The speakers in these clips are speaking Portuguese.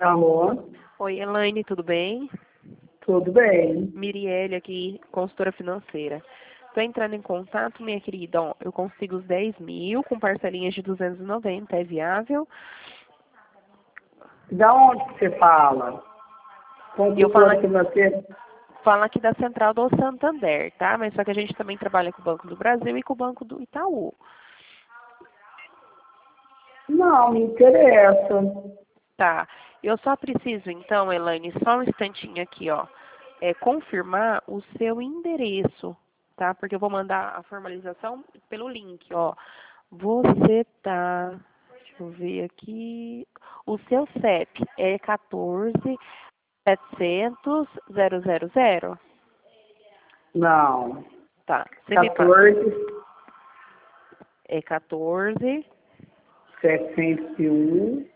Alô? Oi, Elaine, tudo bem? Tudo bem? Mirielle aqui, consultora financeira. Estou entrando em contato, minha querida. Ó, eu consigo os 10 mil com parcelinhas de 290. É viável? Da onde que você fala? Eu falo, Consultora financeira? falo aqui da Central do Santander, tá? Mas só que a gente também trabalha com o Banco do Brasil e com o Banco do Itaú. Não, me interessa. Tá. Eu só preciso, então, Elaine, só um instantinho aqui, ó. Confirmar o seu endereço, tá? Porque eu vou mandar a formalização pelo link, ó. Você tá... Deixa eu ver aqui. O seu CEP é 14.700.000? Não. Tá. Você me passa. 14, É 14... 701.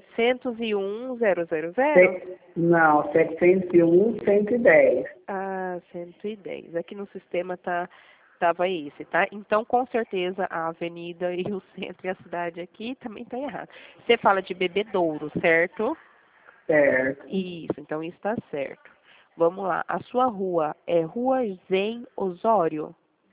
701.000? Não, 701, 110. Ah, 110. Aqui no sistema tava esse, tá? Então, com certeza, a avenida e o centro e a cidade aqui também tá errado. Você fala de Bebedouro, certo? Certo. Isso, então isso tá certo. Vamos lá. A sua rua é Rua Zen Osório?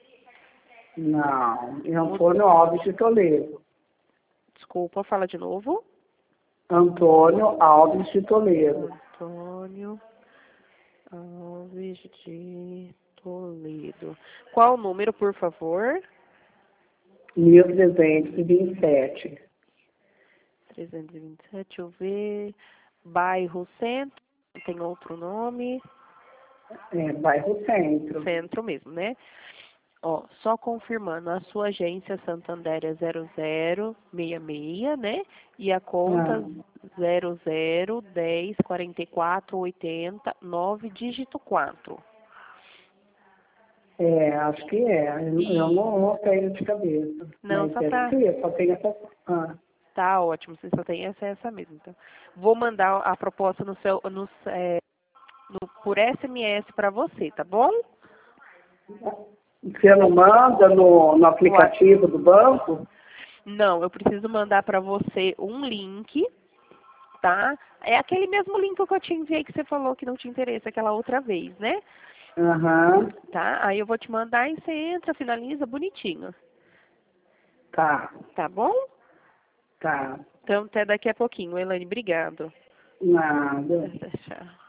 Não. Antônio Alves de Toledo. Desculpa, fala de novo. Antônio Alves de Toledo. Antônio Alves de Toledo. Qual o número, por favor? 1327. 327, deixa eu ver. Bairro Centro, tem outro nome? Bairro Centro. Centro mesmo, né? Ó, só confirmando, a sua agência Santander é 0066, né? E a conta 00104480 dígito 4. Acho que é. Eu não tenho de cabeça. Não, Mas só deve pra... ser, só tem essa. Tá ótimo, você só tem essa mesmo. Então, vou mandar a proposta por SMS para você, tá bom? Você não manda no aplicativo do banco? Não, eu preciso mandar para você um link, tá? É aquele mesmo link que eu te enviei que você falou que não te interessa aquela outra vez, né? Aham. Tá? Aí eu vou te mandar e você entra, finaliza bonitinho. Tá. Tá bom? Tá. Então até daqui a pouquinho, Elaine. Obrigado. Nada. Tchau.